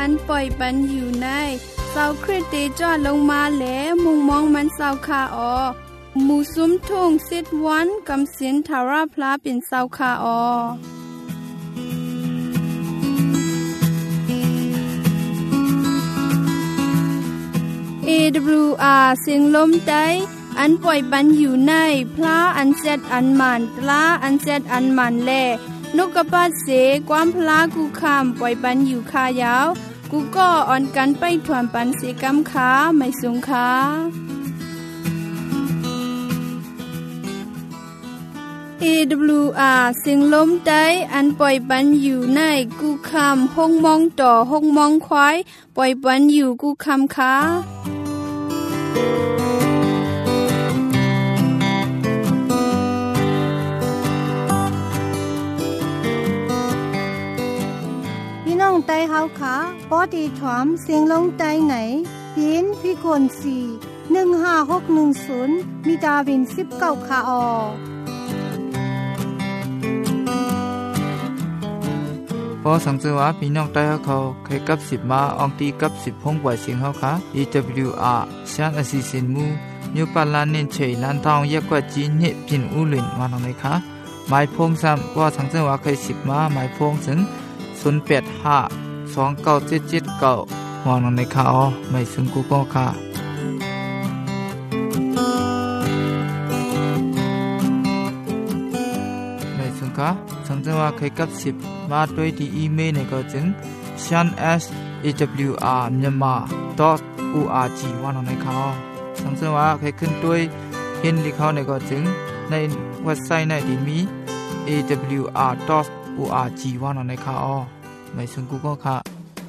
อันปล่อยปันอยู่ในเศร้าคริสเตจอดลงมาแลมุงมองมันเศร้าคาออหมู่ซุ้มทุ่งซิดวันกำสินทาราพลาเป็นเศร้าคาออAWR เสียงลมใจอันปล่อยปันอยู่ในพระอันเซดอันมันตลาอันเซดอันมันแลนกกระปาเสความพลากูคำปล่อยปันอยู่คายาวกูก็อ่อนกันไปถวนปันเสกำขาไม่สูงขาAWR เสียงลมใจอันปล่อยปันอยู่ในกูคำห้องมองต่อห้องมองควายปล่อยปันอยู่กูคำขาพี่น้องไต้เฮาค่ะปอดีถอมเสียงลงไต้ไหนปีนพี่คน4156110มีดาวิน19ค่ะออพอสังเกตว่าพี่น้องใต้เขาเคยกับ10มาอองตีกับ10ห้องปล่อยเสียงเฮาค่ะ AWR ชานอสิสินมูนิวปาลานเนนเชยลานทองยะกว่าจีนเนพินอูลินมาตรงไหนคะหมายพงซ้ำว่าสังเกตว่าเคย10มาหมายพงถึง08529779มองตรงไหนคะอ๋อไม่ซึ่งกูก็ค่ะไม่ซึ่งค่ะสังเกตว่าเคยกับ10มาด้วยที่อีเมลในก็จึง shan@awr.myanmar.org ว่าตรงไหนคะสังเกตว่าเคยขึ้นด้วยเห็นลิเขาในก็จึงในเว็บไซต์ในที่มี awr.org ว่าตรงไหนคะอ๋อไม่ซึ่งกูก็ค่ะ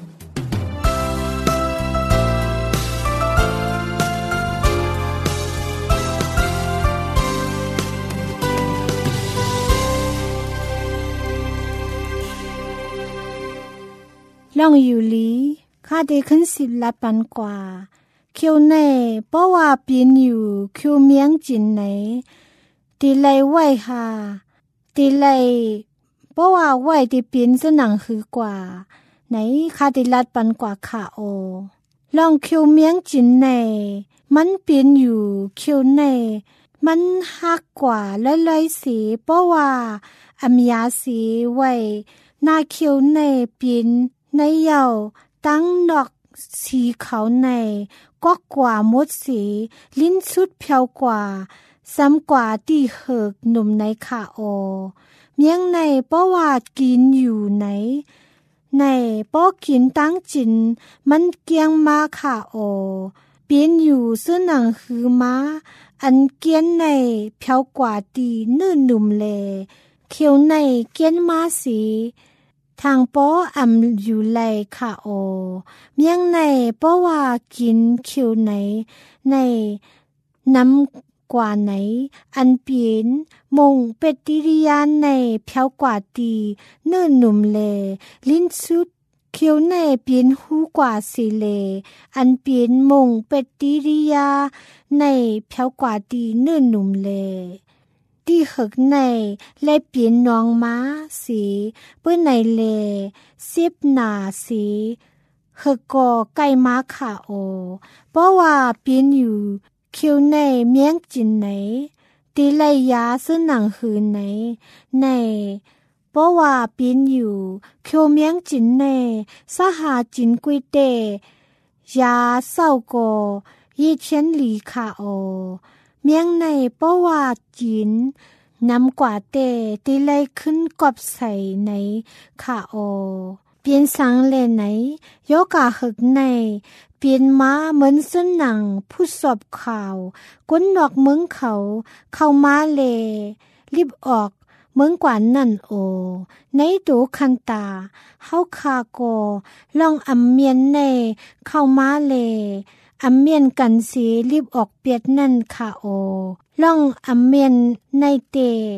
ล่องอยู่ลีข้าได้ขึ้น10ละปันกว่าเคียวแน่เพราะว่าปีนอยู่เคียวเมียงจินไหนตีไลไหวหาตีไลเพราะว่าไหวตีปีนสนังคือกว่าไหนข้าได้ลัดปันกว่าค่ะโอลองเคียวเมียงจินไหนมันปีนอยู่เคียวแน่มันฮักกว่าและเลยสีเพราะว่าอเมียสีไหวหน้าเคียวแน่ปีนในเยาตั้งดอกสีขาวในก็กว่ามดสีลิ้นสุดเพียวกว่าซ้ำกว่าที่เหิกหนุ่มในขาโอเมียงในเพราะว่ากินอยู่ไหนในเพราะกินตั้งจินมันเกียงมาขาโอเปลี่ยนอยู่ซึ่งหนังคือม้าอันเกียนในเพียวกว่าตีนื่นหนุ่มเลเขียวในเกียนมาสีทางป้ออำอยู่ไหลค่ะโอเมียงในป้อว่ากินเขียวไหนในน้ำกว่าไหนอันเปลี่ยนมงเป็ดติริยานในเพียวกว่าตีเนิ่นหนุ่มเลลิ้นสุดเขียวในเปลี่ยนหูกว่าสีเลอันเปลี่ยนมงเป็ดติริยาในเพียวกว่าตีเนิ่นหนุ่มเลที่หึกในและเปลี่ยนน้องม้าสีเปื้อนในเลซิบหนาสีหึกก่อไก่ม้าขาโอเพราะว่าเปลี่ยนอยู่เคียวในเมียงจินไหนตีไลยาซึ่งหนังหืนไหนในเพราะว่าเปลี่ยนอยู่เคียวเมียงจินในสหาจินกุยเตยาเศร้าก่อยี่เชียนหลีขาโอเมียงในเพราะว่าจีนน้ำกว่าเตตีไลขึ้นกอบใส่ในขาโอเปลี่ยนสังเลไหนโยกาหึกในเปลี่ยนม้าเหมือนสุนหนังผู้สอบข่าวก้นดอกเมืองเขาเข้ามาเลรีบออกเมืองกว่านั่นโอในดูคันตาเฮาคาโกลองอำเมียนในเข้ามาเลอำเมียนกันสีรีบออกเปียดนั่นค่ะโอล่องอำเมียนในเต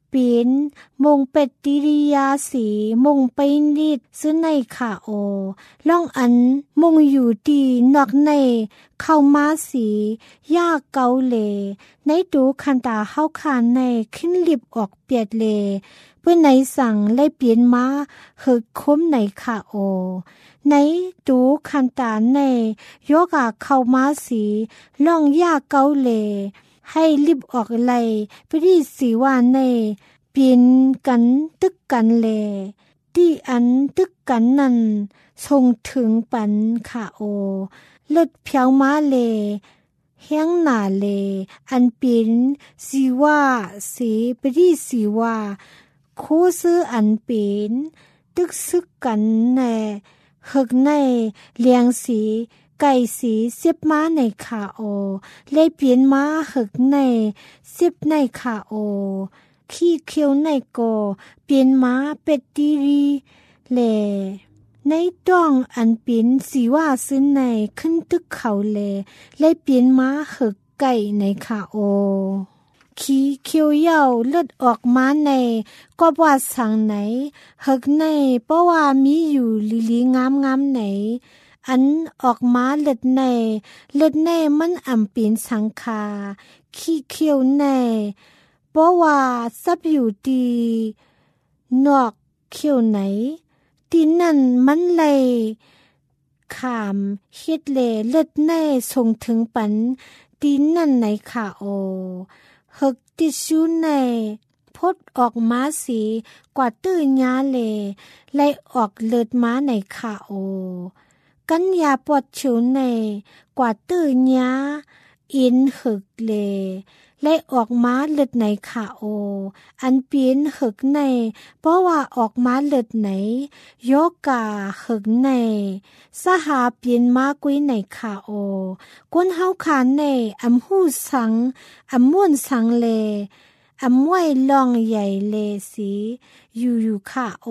ปีนมงเป็ดติริยาสีมงไปนิดซึ่งในขาโอล่องอันมงอยู่ดีนอกในเข้ามาสียากเกาเลในดูคันตาเฮาคานในขึ้นลิบออกเปียดเลเพื่อในสั่งเลยเปลี่ยนมาเหิดคมในขาโอในดูคันตาในโยกาเข้ามาสีล่องยากเกาเลให้รีบออกไหลไปที่สีว่าในเปลี่ยนกันตึกกันเลที่อันตึกกันนั้นส่งถึงปันขาโอเลิดเพียวมาเลเฮียงหนาเลอันเปลี่ยนสีว่าสีไปที่สีว่าคู่ซื้ออันเปลี่ยนตึกซึกกันแน่หึกในเลียงสีไก่สีเสียบม้าในขาโอเลยเปลี่ยนม้าหึกในเสียบในขาโอขี้เคียวในโกเปลี่ยนม้าเป็ดดีรีเลในต้องอันเปลี่ยนสีว่าซื้อในขึ้นตึกเขาเลยเปลี่ยนม้าหึกไก่ในขาโอขี้เคียวเย่าเลือดออกมาในก็ว่าสั่งไหนหึกในเพราะว่ามีอยู่ลีงามไหนอันออกมาเลือดในมันอ่ำปีนสังคาขี้เคียวในเพราะว่าซับอยู่ดีนอกเคียวไหนที่นั่นมันเลยขามเฮ็ดเลเลือดในส่งถึงปันที่นั่นในขาโอหึกติชูในพดออกมาสีกว่าตื้อยาไล่ออกเลือดมาในขาโอกันยาปวดฉิวในกว่าตื้อยาอินหึกไล่ออกมาเลือดในขาโออันเปลี่ยนหึกในเพราะว่าออกมาเลือดไหนโยกาหึกในสหาเปลี่ยนมากุยในขาโอกวนเฮาคานในอำหูสังอำม่วนสังเลอำไว้ลองใหญ่เลสีอยู่ขาโอ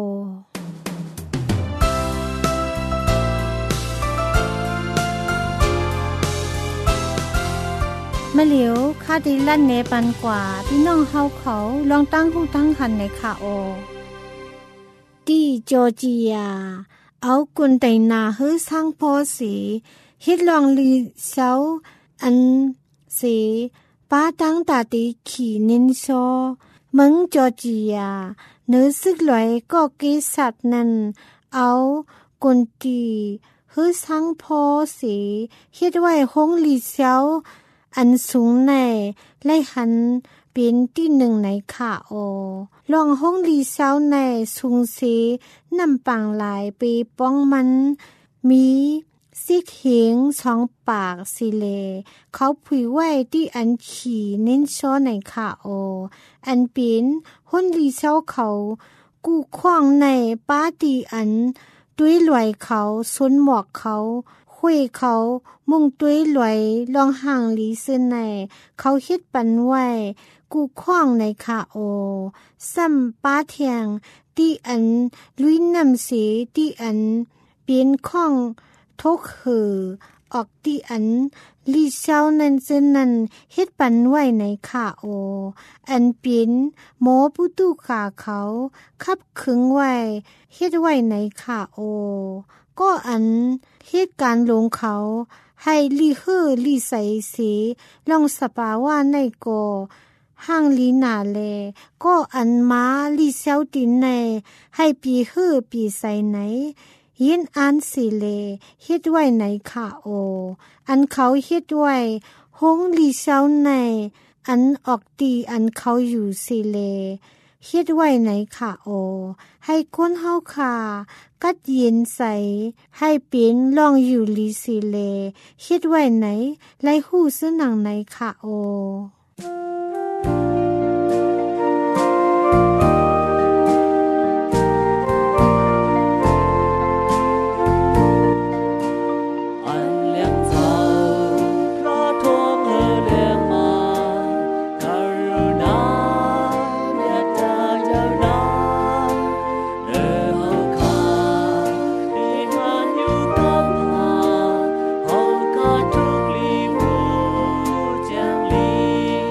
มะเหลียวคาดิลั่นเนปันกว่าพี่น้องเฮาเขาลองตั้งหูตั้งคันในขาโอที่จอร์เจียเอากุนไตนาฮือสร้างพอสีฮิตลองลีเซาอันสีป้าตั้งตาตีขี่นินโซเมืองจอร์เจียเนื้อซึกลอยก็กิสัตนั้นเอากุนตีฮือสร้างพอสีฮิตไว้ห้องลีเซาอันสูงในไล่หันเป็นที่หนึ่งในขาโอลองห้องลีเซาในสูงสีน้ำปังหลายปีป้องมันมีซิกเหงสองปากสิเลเขาผุยไว้ที่อันขี่เน้นซ้อในขาโออันเป็นห้องลีเซาเขากู้คว้างในป้าตีอันด้วยลอยเขาซุนหมอกเขาคุยเขามุ่งตุ้ยหลวยลองห่างลีซึนในเขาคิดปันไว้กูคว้างในขาโอซ้ำป้าเทียงที่อันลุยน้ำสีที่อันเปลี่ยนข้องทกหือออกที่อันลีเช้านั้นซึนนั้นเฮ็ดปันไว้ในขาโออันเปลี่ยนหมอผู้ตู้ขาเขาคับขึงไว้เฮ็ดไว้ในขาโอก็อันเหตุการณ์ลงเขาให้ลีลีใสสีลองสปาว่าในโกห้างลีนาเลก็อันมาลีเซาตินในให้ปีปีใสไหนยินอันสิเลเฮ็ดไว้ในขาโออันเขาเฮ็ดไว้ห้องลีเซาในอันออกตีอันเขาอยู่สิเลเฮ็ดไว้ในขาโอให้คนเฮาขากัดเย็นใสให้เป็นลองอยู่ลีสิเลเฮ็ดไว้ไหนไล่หู้ซื้อหนังในขาโอเ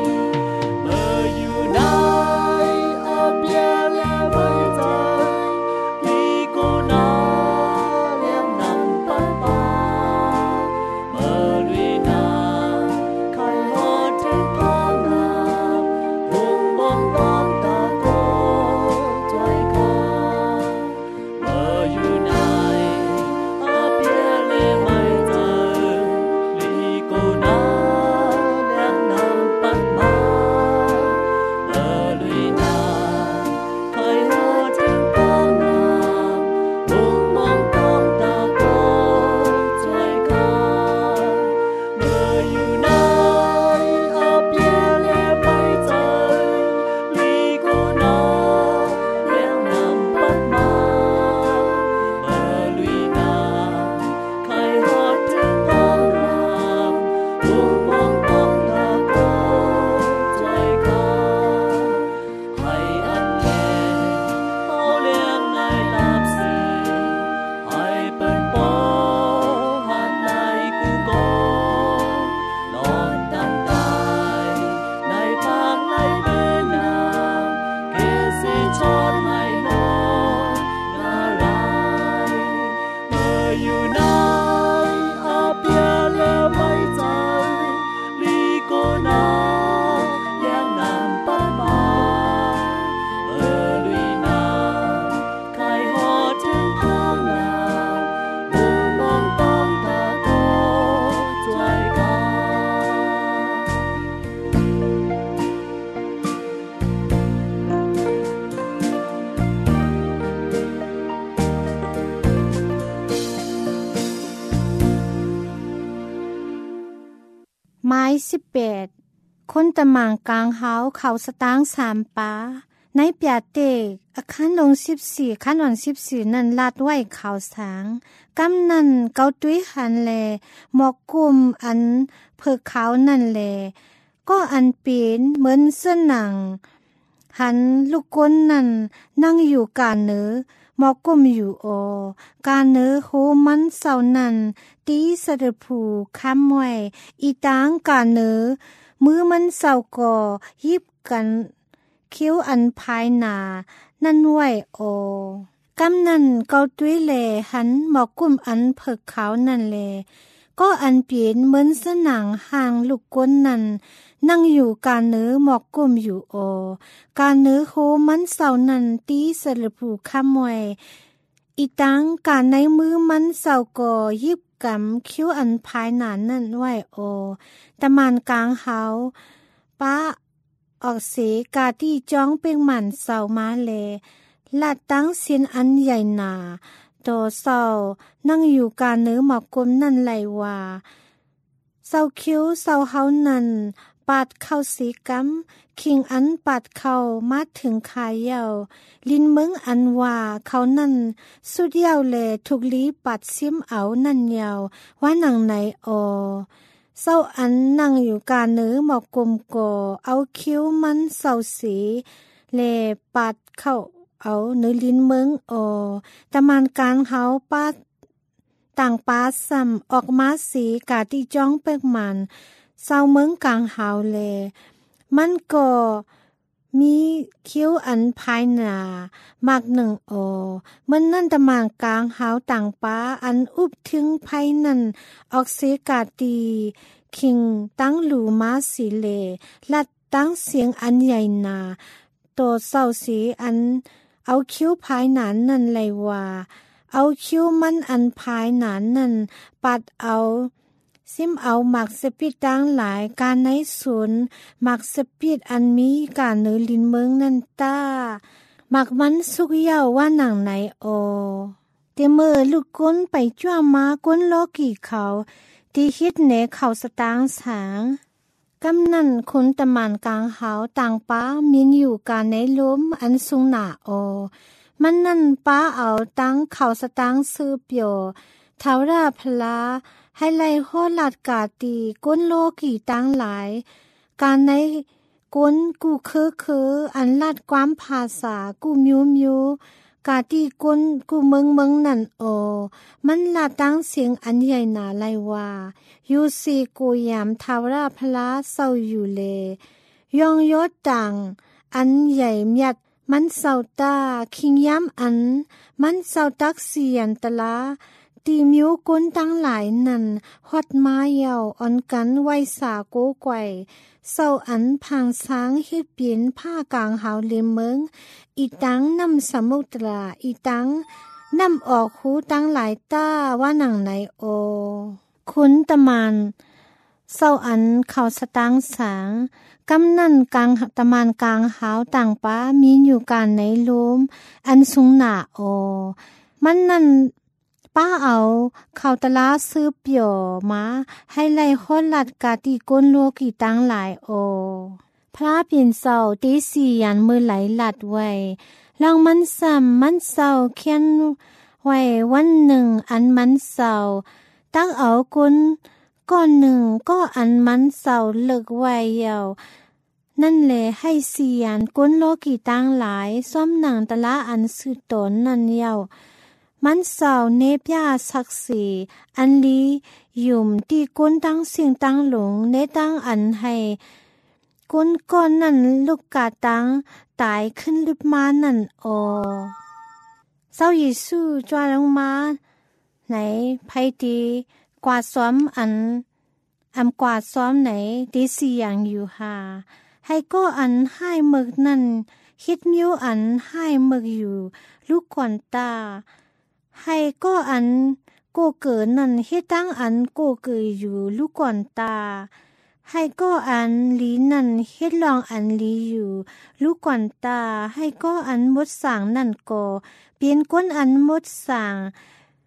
18คนตะหม่างกลางเฮาเขาสตางค์3ปาในเปียเตกอาคารลง14ขั้นวัน14นั้นลาดไว้ข่าวสางกำนั้นเกาตุ้ยหันแลหมอกกุมอันเพิกขาวนั่นแลก็อันเป็นเหมือนเสื้อหนังหันลูกก้นนั่นนั่งอยู่กาเนื้อหมอกกุมอยู่กาเนื้อโหมันเศร้านั่นตีสะดผูค้ำไว้อีตางกาเนื้อมือมันเศร้าก่อยิบกันคิ้วอันภายหนานั่นไว้กำนั้นเกาตุ้ยแลหันหมอกกุมอันเพิกขาวนั่นแลก็อันเปลี่ยนเหมือนสนังห่างลูกก้นนั่นนั่งอยู่กาเนื้อหมอกกุมอยู่กาเนื้อโหมันเศร้านั่นตีสะผูค้ำไว้อีตังกาในมือมันเศร้าก่อยิบกำคิ้วอันภายหนานั่นไว้ตะมานกลางเฮาป้าออกเสกาที่จ้องเป่งหมันเศร้ามาแลลาดตั้งเสียนอันใหญ่หนาโตเศร้านั่งอยู่กาเนื้อหมอกกุมนั่นไหลว่าเศร้าคิ้วเศร้าเฮานั่นปาดเข้าสีกำคิงอันปาดเข้ามาถึงขายเยาลินเมืองอันว่าเขานั่นสุดเยาแลทุกลีปัดซิมเอานั่นเยาว่าหนังไหนเศร้าอันนั่งอยู่กาเนื้อหมอกกุมก่อเอาคิ้วมันเศร้าสีแลปาดเข้าเอาเนื้อลิ้นเมืองตะมานการเฮาปาดต่างปาซ้ำออกมาสีกาที่จ้องเปิกมันเศร้าเมืองกลางเฮาแลมันก็มีคิ้วอันภายหนามากหนึ่งมันนั่นตะมานกลางเฮาต่างปาอันอุบถึงภายนั่นออกเสกาตีคิงตั้งหลูมาสีเลลัดตั้งเสียงอันใหญ่หนาโตเศร้าสีอันเอาคิ้วภายหนานนั่นเลยว่าเอาคิ้วมันอันภายหนานนั่นปัดเอาซิมเอาหมักสปิดดังหลายการในศูนย์หมักสปิดอันมีการเนื้อลินเมืองนั่นตาหมักมันสุกเย้าว่าหนังไหนเตเมื่อลูกก้นไปจ้วมาก้นโลกี่เขาที่ฮิตเนเขาสตางสางกำนั่นคนตะมานกลางเฮาต่างป้ามีอยู่การในล้มอันสูงหนามันนั่นป้าเอาตั้งเขาสตางซื้อเปียวเทาราพลาให้ไล่โหลาดกาตีก้นโลกี่ตั้งหลายการในก้นกูคืออันลาดความภาษากูมิวกาตีก้นกูเมืองนั่นมันลาดตั้งเสียงอันใหญ่หนาไลว่ายูซีกูยามเทาราพลาเศร้าอยู่เลยองยศต่างอันใหญ่เมียดมันเศร้าตาคิงย้ำอันมันเศร้าตักเสียนตะลาตีมิวก้นตั้งหลายนั่นฮอดมาเยาอ่อนกันไว้สาโกไกวเศร้าอันพางช้างเฮ็ดเปลี่ยนผ้ากลางหาวเลมเมืองอีตังนำสมุตราอีตังนำออกหูตั้งหลายต้าว่าหนังไหนคุณตะมานเศร้าอันเขาสตางสางกำนั่นกลางตะมานกลางหาวต่างป้ามีอยู่การในล้มอันสูงหนามันนั่นป้าเอาเขาตะลาซื้อเปียวมาให้ไล่ฮอดลัดกาตีก้นโลกี่ตั้งหลายพระเปลี่ยนเศร้าตีสี่ยันมือไหลหลัดไว้ลองมันซ้ำมันเศร้าเขียนไว้วันหนึ่งอันมันเศร้าตั้งเอาก้นก้อนหนึ่งก็อันมันเศร้าเลิกไว้เยานั่นแหละให้เสียนก้นโลกี่ตั้งหลายซ้อมหนังตะละอันสืบตนนั่นเยามันเศร้าเนบยาศักดิ์ศรีอันลียุ่มตีก้นตั้งเสียงตั้งหลงเนตั้งอันให้ก้นก้อนนั่นลูกกาตั้งตายขึ้นลิบมานั่นเศร้าเยซูจวนลงมาไหนไพตีกว่าซ้อมอันกว่าซ้อมไหนตีเสียงอยู่หาให้ก็อันให้หมึกนั่นคิดมิ้วอันให้หมึกอยู่ลูกก่อนตาให้ก็อันโกเกิดนั่นเฮ็ดตั้งอันโกเกิดอยู่ลูกก่อนตาให้ก็อันลีนั่นเฮ็ดลองอันลีอยู่ลูกก่อนตาให้ก็อันมดสางนั่นก็เปลี่ยนก้นอันมดสาง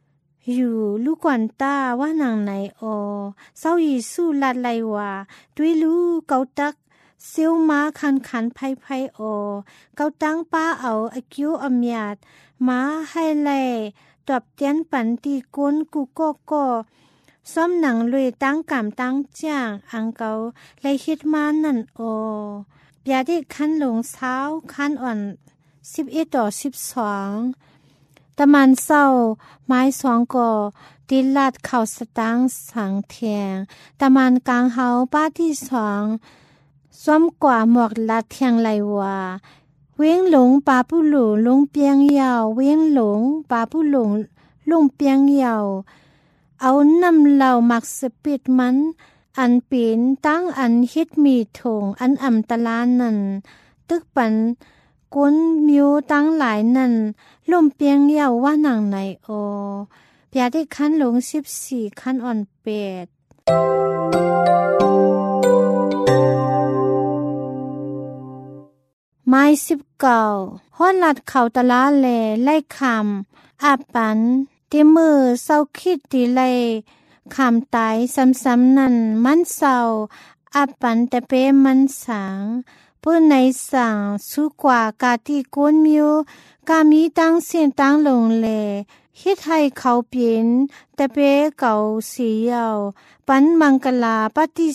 อยู่ลูกกวนตาว่าหนังไหนอเศร้าอีสู้ลัดไลว่าด้วยลูกเกาตักเซียวมาคันไพ่เกาตั้งป้าเอาอคิวอมยาดมาให้แลตอบเตียนปันตีก้นกูก็ซ้อมหนังเลยตั้งกำตั้งจ้างอังเกาเลยคิดมานั่นเปียได้คันหลงเช้าคันอ่อน11-12ตะมันเศร้าไม้2ก่อตีลาดเข่าสตางสังเทียงตะมันกลางเฮาป้าที่2ซ้อมกว่าหมวกลัดเทียงไหลว่าเว้งหลงปาผู้หลูลงเปียงยาวเว้งหลงปาผู้หลงลงเปียงยาวเอานำเหล่ามักสปิดมันอันปีนตั้งอันฮิตมีถงอันอ่ำตะลานนั่นตึกปันก้นมิวตั้งหลายนั่นลมเปียงยาวว่าหนังไหนเปียได้คันหลง14คันอ่อนเป็ดไม้19ฮอดลัดเขาตะลาแลไล่คำอาปันเตมือเศร้าคิดดีไลคำตายซ้ำๆนั่นมันเศร้าอาปันแต่เป้มันสางเพื่อในสั่งสู้กว่ากาที่ก้นมิวกามีตั้งเสียงตั้งลงแลฮิตให้เขาเปลี่ยนแต่เป้เก่าสียาวปันมังกลาปฏิ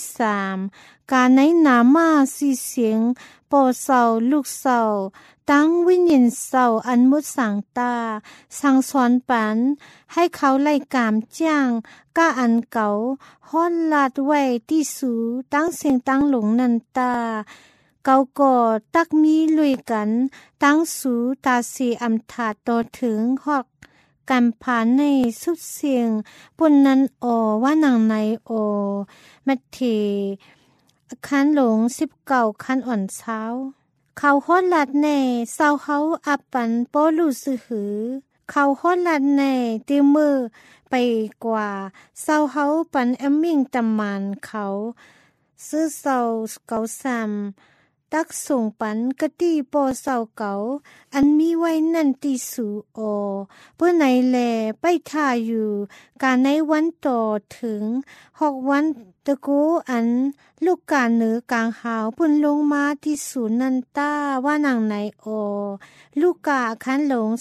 3การในนามาสีเสียงปอเศร้าลูกเศร้าตั้งวิญญาณเศร้าอันมุดสังตาสั่งสอนปันให้เขาไล่กามจ้างก้าอันเก่าฮ้อนลาดไว้ที่สูตั้งเสียงตั้งหลงนันตาเก่าก่อตักมีลุยกันตั้งสูตาสีอำถาต่อถึงหอกกันผ่านในสุดเสียงปุ่นนั้นว่าหนังในแมทเทคันหลง19คันอ่อนเช้าเขาฮอดลัดในเศร้าเฮาอับปันโปลูซื้อหือเขาฮอดลัดในตีมือไปกว่าเศร้าเฮาปันแอมมิ่งตำมันเขาซื้อเศร้าเก่าซ้ำตักส่งปันกะตี้โปเศร้าเก่าอันมีไว้นั่นตีสูเพื่อไหนแลไปท่าอยู่การในวันต่อถึง6วันตะกูอันลูกกาเหนือกลางหาวปุ่นลงมาที่ศูนย์นันต้าว่าหนังไหนลูกกาคันหลง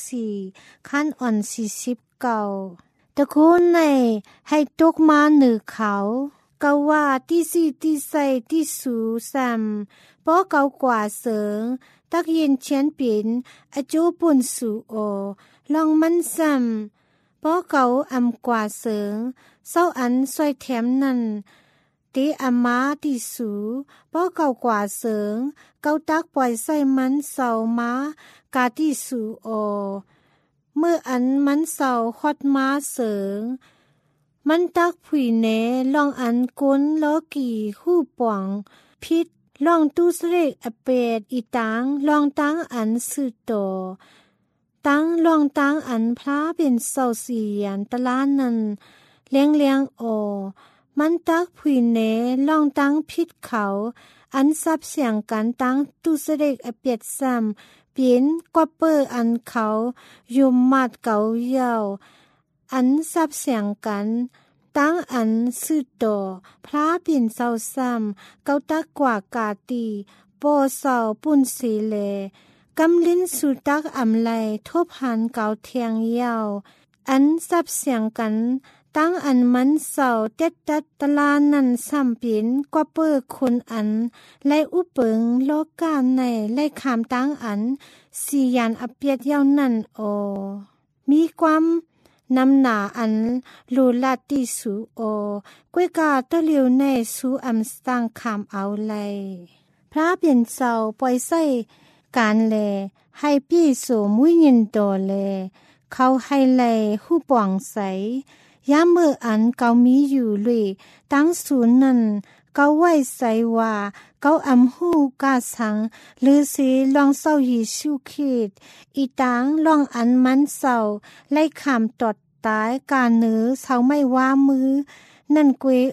24คันอ่อน49ตะกูในให้ตกมาเหนือเขาเกาว่าที่4ที่ใส่ที่สูซ้ำป้อเกากว่าเสิงตักเย็นเชียนปิ่นอจูปุ่นสูลองมันซ้ำป้อเกาอำกว่าเสิงเศร้าอันซอยแถมนั่นตีอามาตีสูป้อเก่ากว่าเสิงเกาตักปล่อยใส่มันเศร้ามากาตีสูเมื่ออันมันเศร้าฮอดมาเสิงมันตักผุยเนลองอันก้นล้อกี่หู้ป่องพิษลองตู้เสกอเปดอีตังลองตั้งอันสือตั้งลองตั้งอันพระเป็นเศร้าเสียนตะล้านนั่นเลี้ยงมันตักผุยเนลองตั้งพิษเขาอันซับเสียงกันตั้งตู้เสกอเปดซ้ำเปลี่ยนกว่าเปออันเขายุมมัดเก่าเยาวอันซับเสียงกันตั้งอันสือพระปิ่นเศร้าซ้ำเกาตักกว่ากาตีโปเศร้าปุ่นสีเลกำลิ้นสุตักอำไลทบหันเกาเทียงยาวอันซับเสียงกันตั้งอันมันเศร้าเต็ดตัดตะลานันซ้ำปิ่นกว่าเปอคนอันไลอุเปิงโลกาในไลขามตั้งอันสียานอเปียดยาวนั่นมีความนำหนาอันลูลาติสูกวยกาตะเลียวในสูอัมสตังคามเอาไลพระเปลี่ยนเศร้าปล่อยใส่การแลให้พี่โสมุยินโดแลเขาให้ไลหูป่องใสยามเมื่ออันเกามีอยู่เลยตั้งศูนย์นั้นเกาไว้ใส่ว่าเกาอำหูกาสังหรือสีลองเศร้าหิชูคิดอีตังลองอันมันเศร้าไล่ขามตอดตายการเนื้อเศร้าไม่ว่ามือนั่นกวย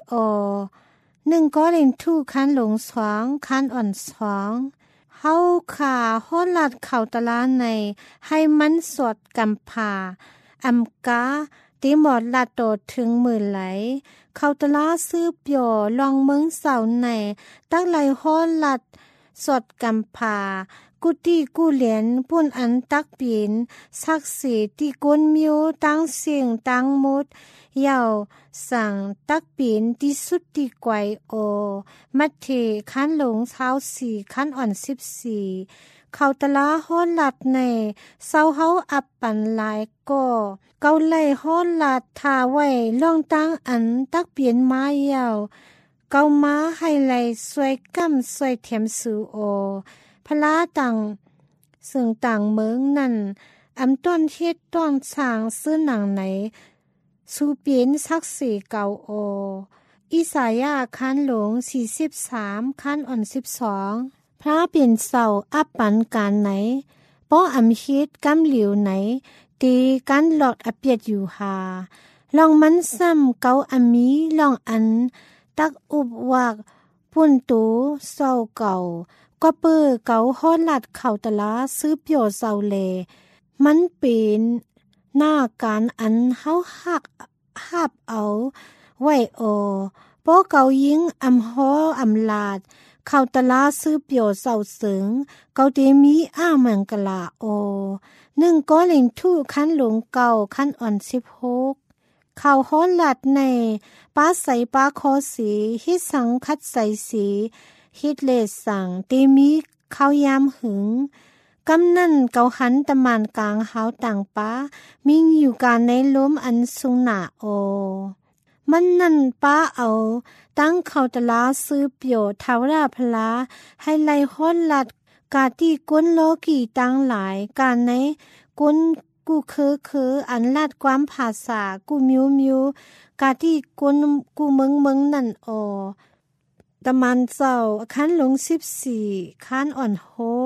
1ก็เล่นทู่คันหลง2คันอ่อน2เฮาขาฮอดลัดเข่าตะลาในให้มันสดกำผาอำกาตีหมอดลัดโตถึงมือไหลเขาตะลาซื้อเปียวลองเมืองเสาในตักไหลฮ้อนลัดสดกำผากุตีกู้เหรียญปุ่นอันตักปีนสักสีที่ก้นมิวตั้งเสียงตั้งมุดยาวสั่งตักปีนที่สุดที่ไกวโอมัดเทคันหลงเท้าสี่คันอ่อน14เขาตะลาฮ้อนลัดในเศร้าเฮาอับปันหลายก็เกาไล่ฮ้อนลัดทาไว้ล่องตั้งอันตักเปลี่ยนมายาวเกาม้าให้ไหลสวยก้ำสวยเทียมสูโอพลาต่างซึ่งต่างเมืองนั่นอำต้นเฮ็ดต้นสร้างซื้อหนังไหนสูเปลี่ยนสักสีเก่าโออิสายาคันหลง43คันอ่อน12พระเปลี่ยนเศร้าอับปันการไหนป้ออำเฮ็ดกำเหลียวไหนตีกันหลอดอเปียดอยู่หาลองมันซ้ำเกาอมีลองอันตักอุบวากปุ่นตูเศร้าเก่าก็เปื้อเกาฮ้อนลัดเข่าตะลาซื้อเปียวเศร้าเลมันเป็นหน้าการอันเฮาหักหาบเอาไว้โอป้อเกายิงอำฮ้ออำลาดเขาตะลาซื้อเปียวเศร้าเสงเกาเตมีอ้าเมืองกะลาโอ1ก็เล่งทู่คันหลงเก่าคันอ่อน16เขาฮ้อนลัดในป้าใสป้าคอสีฮิสังคัดใสสีฮิตเลสังเตมีเขายามหึงกำนั่นเกาหันตะมานกลางหาวต่างป้ามิ่งอยู่การในล้มอันสูงหนาโอมันนั่นป้าเอาตั้งเขาตะลาซื้อเปียวทาวราพลาให้ไล่ฮ้อนลัดกาที่ก้นโลกีตั้งหลายการในก้นกูคืออันลาดความภาษากูมิวกาที่ก้นกูเมืองนั่นออตะมันเจ้าคันหลง14คันอ่อน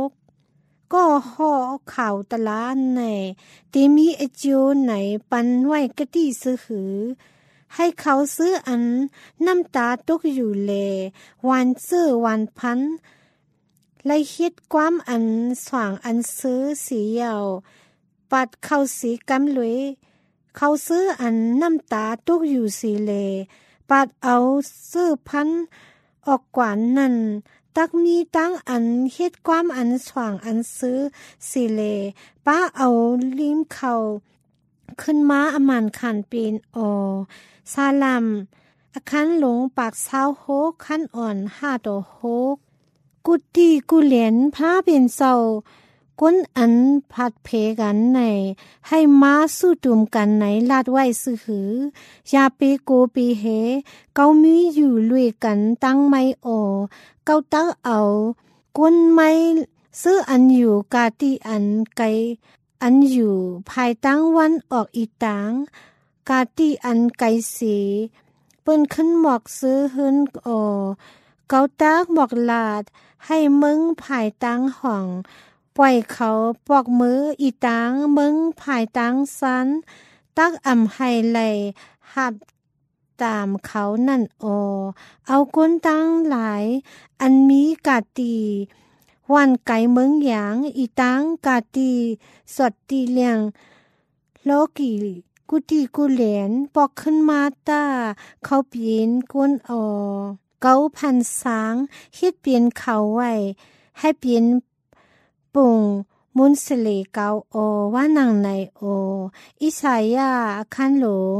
6ก็ห่อข่าวตะลาในตีมีไอจิวไหนปันไว้กะตี้ซื้อหือให้เขาซื้ออันน้ำตาตกอยู่เลวันซื้อวันพันไล่คิดความอันสว่างอันซื้อสียาวปัดเข้าสีกำลุยเขาซื้ออันน้ำตาตกอยู่สีเลปัดเอาซื้อพันออกกว่านั่นตักมีตั้งอันเฮ็ดความอันสว่างอันซื้อสีเลป้าเอาลิ้มเขาขึ้นมาอมันขันปีนอซาลัมอคันหลงปากเศร้าโฮกคันอ่อน5ต่อ6กุตีกุเหรียญพระเป็นเศร้าก้นอันผัดเพกันในให้มาสู้ตุ่มกันในลาดไว้ซื้อหือยาเปโกปีเฮเกามีอยู่ลุยกันตั้งไม่โอเกาตักเอาก้นไม่ซื้ออันอยู่กาตีอันไกอันอยู่ภายตั้งวันออกอีตางกาตีอันไกสีเปิ้นขึ้นหมอกซื้อหืนโอเกาตักหมอกลาดให้มึงภายตั้งห้องปล่อยเขาปอกมืออีตางมึงภายตั้งสันตักอ่ำไฮไหลหับตามเขานั่นโอเอาก้นตั้งหลายอันมีกาตีวันไก่เมืองหยางอีตางกาตีสดตีเลียงโลกีกุตีกุเหรียญปอกขึ้นมาตาเขาเปลี่ยนก้นโอเกาพันสางฮิตเปลี่ยนเขาไว้ให้เปลี่ยนปุ่งมุนสเลเกาโอว่านางในโออิสายาคันหลง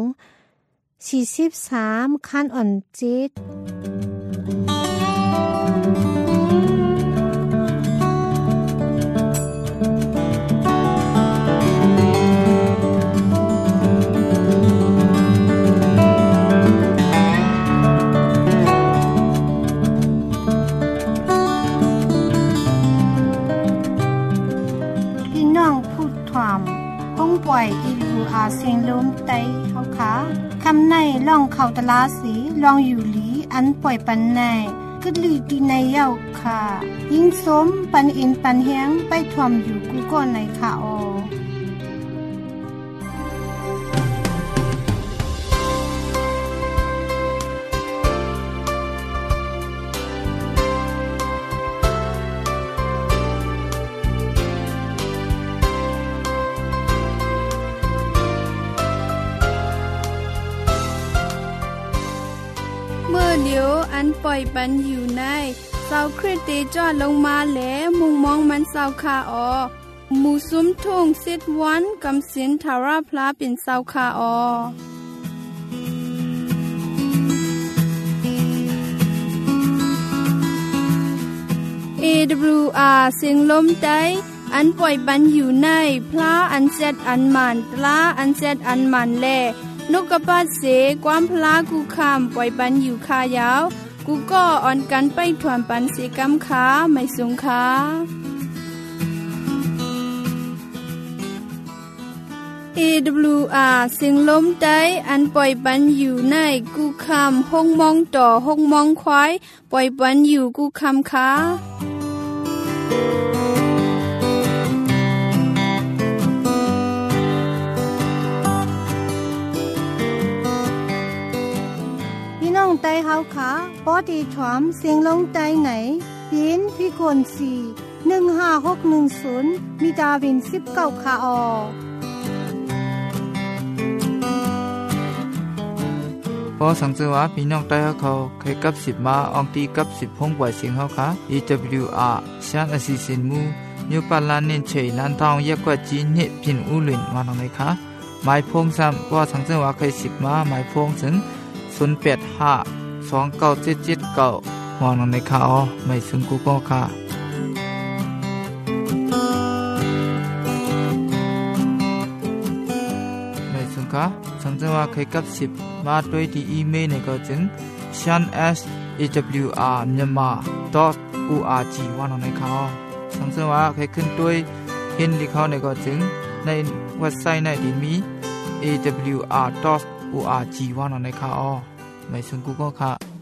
43คันอ่อนจิตปล่อยอีลูอาเสียงลมไตเขาขาคำในล่องเขาตะลาสีลองอยู่หลีอันปล่อยปันในกึดลีดีในเย้าค่ะยิ่งสมปันอินปันแหงไปถ่วมอยู่กูก่อนในค่ะออันปล่อยปันอยู่ในเสาคริสเตจอดลงมาแหลมุงมองมันเสาคาออหมู่ซุ้มทุ่งซิดวันกำสินทาราพลาเป็นเสาคาออAWR เสียงลมใจอันปล่อยปันอยู่ในพระอันเซดอันมันตลาอันเซดอันมันแลนกกระปัดเสความพลากูคำปล่อยปันอยู่คายาวกูก็อ่อนกันไปถวนปันเสกำขาไม่สงขาAWR เสียงลมใจอันปล่อยปันอยู่ในกูคำห้องมองต่อห้องมองควายปล่อยปันอยู่กูคำขาน้องไตเฮาขาปอดีถวมเสียงลงไตไหนปีนพี่คน4156110มีดาวิน19คาออพอสังเกตว่าพี่น้องไต้เขาเคยกับ10มาอองตีกับ10ห้องปล่อยเสียงเฮาค่ะ AWR ชานอสิสินมูนิวปาลานินเฉยลันทองแยกกว่าจีนเนี่ยพินอูหลินมาตรงไหนคะหมายพงซ้ำพอสังเกตว่าเคย10มาหมายพงถึง08529779มองในข่าวไม่ซึ่งกูก็ค่ะไม่ซึ่งค่ะสังเกตว่าเคยกับ10มาด้วยที่อีเมลเนี่ยก็จึง shan@awr.myanmar.org ว่าในข่าวสังเกตว่าเคยขึ้นด้วยเห็นที่เขาเนี่ยก็จึงในเว็บไซต์ในที่มี awr.org ว่าในข่าวไม่ซึ่งกูก็ค่ะ